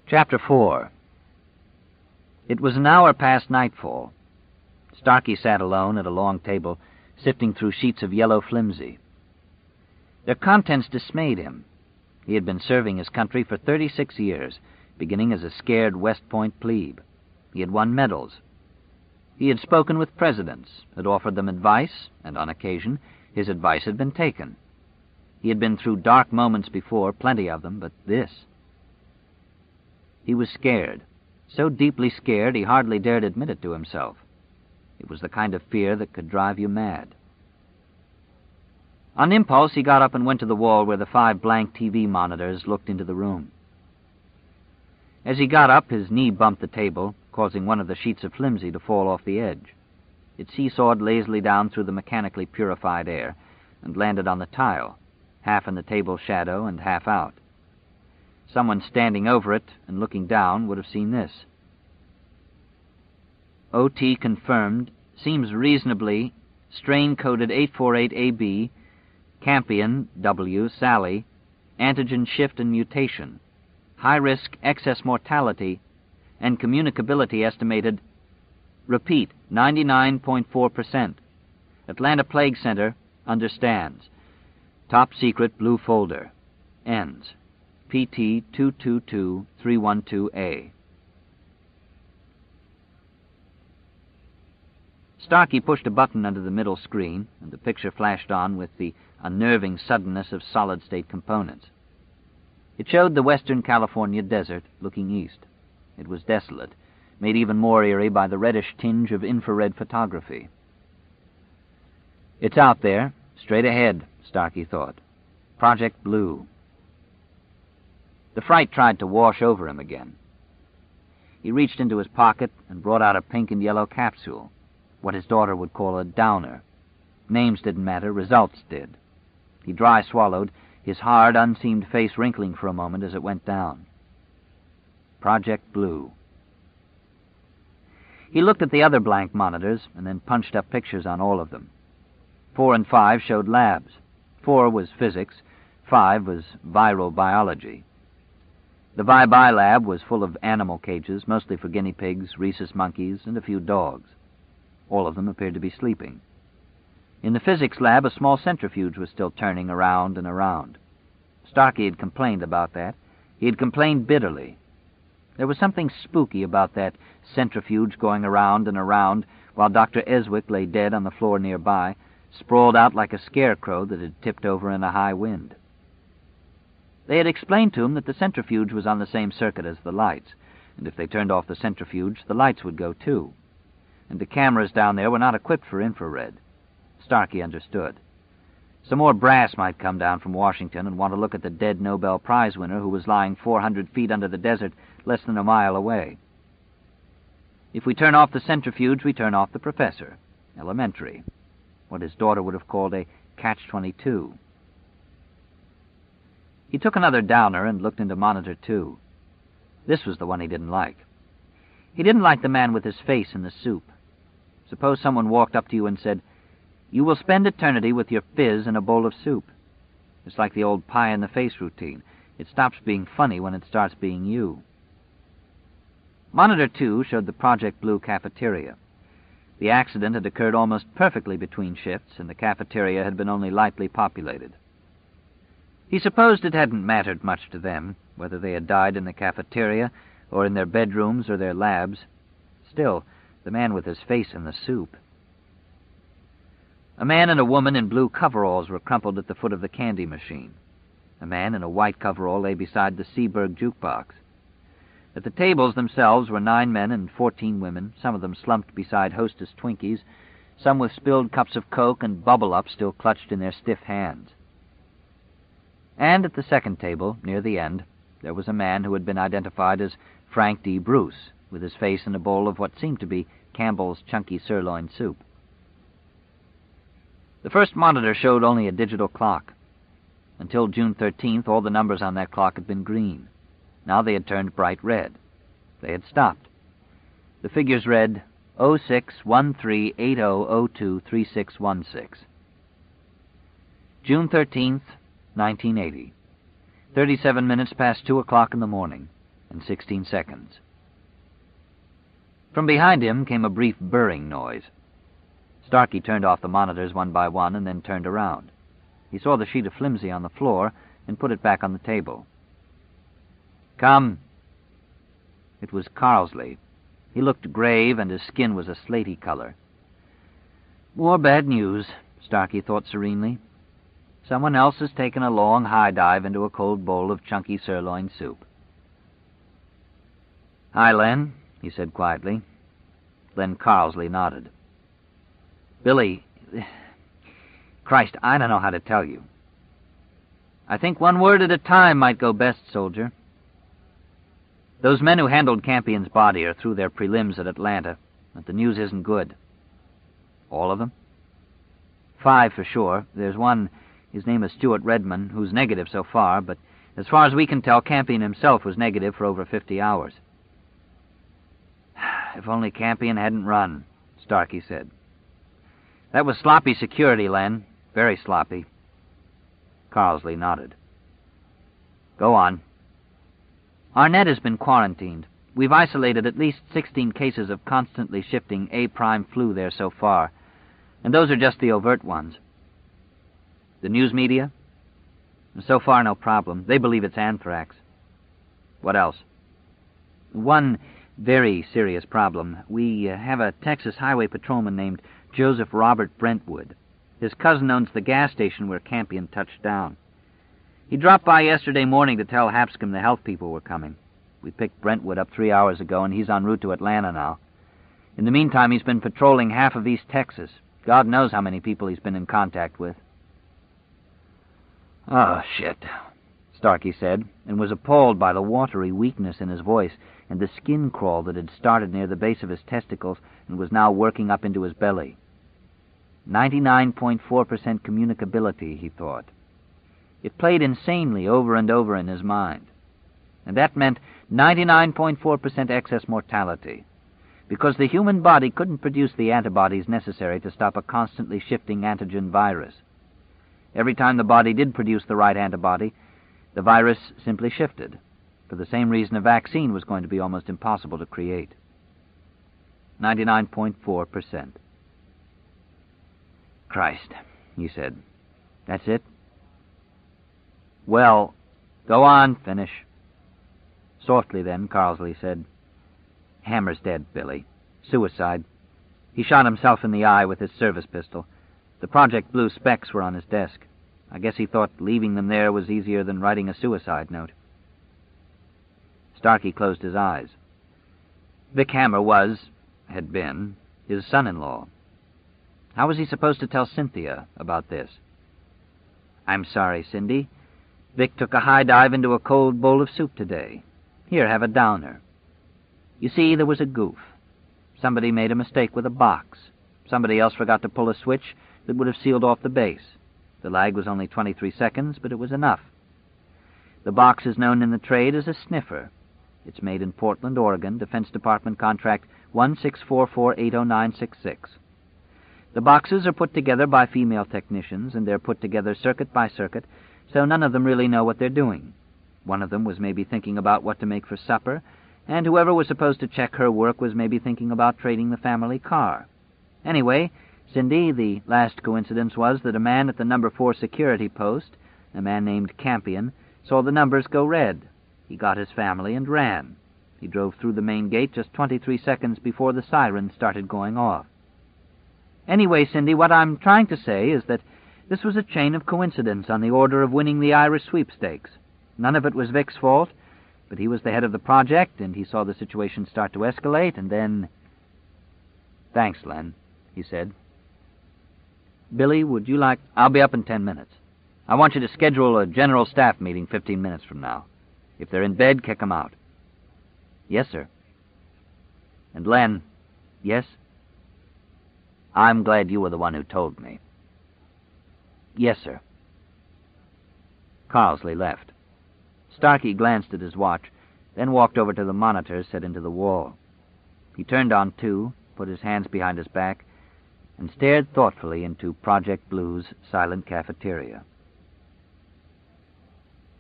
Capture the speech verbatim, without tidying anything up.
Chapter four. It was an hour past nightfall. Starkey sat alone at a long table, sifting through sheets of yellow flimsy. Their contents dismayed him. He had been serving his country for thirty-six years, beginning as a scared West Point plebe. He had won medals. He had spoken with presidents, had offered them advice, and on occasion his advice had been taken. He had been through dark moments before, plenty of them, but this... He was scared, so deeply scared he hardly dared admit it to himself. It was the kind of fear that could drive you mad. On impulse, he got up and went to the wall where the five blank T V monitors looked into the room. As he got up, his knee bumped the table, causing one of the sheets of flimsy to fall off the edge. It seesawed lazily down through the mechanically purified air and landed on the tile, half in the table shadow and half out. Someone standing over it and looking down would have seen this. O T confirmed, seems reasonably, strain-coded eight forty-eight A B, Campion, W, Sally, antigen shift and mutation, high-risk excess mortality, and communicability estimated, repeat, ninety-nine point four percent. Atlanta Plague Center understands. Top secret blue folder. Ends. P T two two two three one two A. Starkey pushed a button under the middle screen, and the picture flashed on with the unnerving suddenness of solid-state components. It showed the western California desert looking east. It was desolate, made even more eerie by the reddish tinge of infrared photography. It's out there, straight ahead, Starkey thought. Project Blue. The fright tried to wash over him again. He reached into his pocket and brought out a pink and yellow capsule, what his daughter would call a downer. Names didn't matter, results did. He dry swallowed, his hard, unseamed face wrinkling for a moment as it went down. Project Blue. He looked at the other blank monitors and then punched up pictures on all of them. Four and five showed labs. Four was physics, five was viral biology. The Vi-Bi lab was full of animal cages, mostly for guinea pigs, rhesus monkeys, and a few dogs. All of them appeared to be sleeping. In the physics lab, a small centrifuge was still turning around and around. Starkey had complained about that. He had complained bitterly. There was something spooky about that centrifuge going around and around while Doctor Eswick lay dead on the floor nearby, sprawled out like a scarecrow that had tipped over in a high wind. They had explained to him that the centrifuge was on the same circuit as the lights, and if they turned off the centrifuge, the lights would go too. And the cameras down there were not equipped for infrared. Starkey understood. Some more brass might come down from Washington and want to look at the dead Nobel Prize winner who was lying four hundred feet under the desert less than a mile away. If we turn off the centrifuge, we turn off the professor. Elementary. What his daughter would have called a catch twenty-two. He took another downer and looked into monitor two. This was the one he didn't like. He didn't like the man with his face in the soup. Suppose someone walked up to you and said, "You will spend eternity with your fizz in a bowl of soup." It's like the old pie-in-the-face routine. It stops being funny when it starts being you. Monitor two showed the Project Blue cafeteria. The accident had occurred almost perfectly between shifts, and the cafeteria had been only lightly populated. He supposed it hadn't mattered much to them, whether they had died in the cafeteria or in their bedrooms or their labs. Still, the man with his face in the soup. A man and a woman in blue coveralls were crumpled at the foot of the candy machine. A man in a white coverall lay beside the Seaberg jukebox. At the tables themselves were nine men and fourteen women, some of them slumped beside Hostess Twinkies, some with spilled cups of Coke and Bubble-Up still clutched in their stiff hands. And at the second table, near the end, there was a man who had been identified as Frank D. Bruce, with his face in a bowl of what seemed to be Campbell's chunky sirloin soup. The first monitor showed only a digital clock. Until June thirteenth, all the numbers on that clock had been green. Now they had turned bright red. They had stopped. The figures read oh six one three eight oh oh two three six one six. June thirteenth, nineteen eighty. Thirty-seven minutes past two o'clock in the morning. and sixteen seconds. From behind him came a brief burring noise. Starkey turned off the monitors one by one and then turned around. He saw the sheet of flimsy on the floor and put it back on the table. "Come." It was Carlsley. He looked grave, and his skin was a slaty color. "More bad news," Starkey thought serenely. "Someone else has taken a long high dive into a cold bowl of chunky sirloin soup." "Hi, Len," he said quietly. Len Carlsley nodded. "Billy, Christ, I don't know how to tell you. I think one word at a time might go best, soldier. Those men who handled Campion's body are through their prelims at Atlanta, but the news isn't good." "All of them?" "Five for sure. There's one, his name is Stuart Redman, who's negative so far, but as far as we can tell, Campion himself was negative for over fifty hours. "If only Campion hadn't run," Starkey said. "That was sloppy security, Len. Very sloppy." Carlsley nodded. "Go on." "Arnett has been quarantined. We've isolated at least sixteen cases of constantly shifting A-prime flu there so far, and those are just the overt ones." "The news media?" "So far, no problem. They believe it's anthrax." "What else?" "One very serious problem. We uh, have a Texas highway patrolman named Joseph Robert Brentwood. His cousin owns the gas station where Campion touched down. He dropped by yesterday morning to tell Hapscom the health people were coming. We picked Brentwood up three hours ago, and he's en route to Atlanta now. In the meantime, he's been patrolling half of East Texas. God knows how many people he's been in contact with." "Oh, shit," Starkey said, and was appalled by the watery weakness in his voice and the skin crawl that had started near the base of his testicles and was now working up into his belly. ninety-nine point four percent communicability, he thought. It played insanely over and over in his mind. And that meant ninety-nine point four percent excess mortality, because the human body couldn't produce the antibodies necessary to stop a constantly shifting antigen virus. Every time the body did produce the right antibody, the virus simply shifted. For the same reason a vaccine was going to be almost impossible to create. ninety-nine point four percent. "Christ," he said. "That's it?" "Well, go on, finish." Softly then, Carlsley said, "Hammer's dead, Billy. Suicide. He shot himself in the eye with his service pistol. The Project Blue specs were on his desk. I guess he thought leaving them there was easier than writing a suicide note." Starkey closed his eyes. Vic Hammer was, had been, his son-in-law. How was he supposed to tell Cynthia about this? "I'm sorry, Cindy. Vic took a high dive into a cold bowl of soup today. Here, have a downer. You see, there was a goof. Somebody made a mistake with a box. Somebody else forgot to pull a switch that would have sealed off the base. The lag was only twenty-three seconds, but it was enough. The box is known in the trade as a sniffer. It's made in Portland, Oregon, Defense Department contract one six four four eight oh nine six six. The boxes are put together by female technicians, and they're put together circuit by circuit, so none of them really know what they're doing. One of them was maybe thinking about what to make for supper, and whoever was supposed to check her work was maybe thinking about trading the family car. Anyway, Cindy, the last coincidence was that a man at the number four security post, a man named Campion, saw the numbers go red. He got his family and ran. He drove through the main gate just twenty-three seconds before the siren started going off. Anyway, Cindy, what I'm trying to say is that this was a chain of coincidence on the order of winning the Irish sweepstakes. None of it was Vic's fault, but he was the head of the project, and he saw the situation start to escalate, and then... "Thanks, Len," he said. "Billy, would you like... I'll be up in ten minutes. I want you to schedule a general staff meeting fifteen minutes from now. If they're in bed, kick them out." "Yes, sir." "And Len..." "Yes?" "I'm glad you were the one who told me." "Yes, sir." Carlsley left. Starkey glanced at his watch, then walked over to the monitor set into the wall. He turned on two, put his hands behind his back, and stared thoughtfully into Project Blue's silent cafeteria.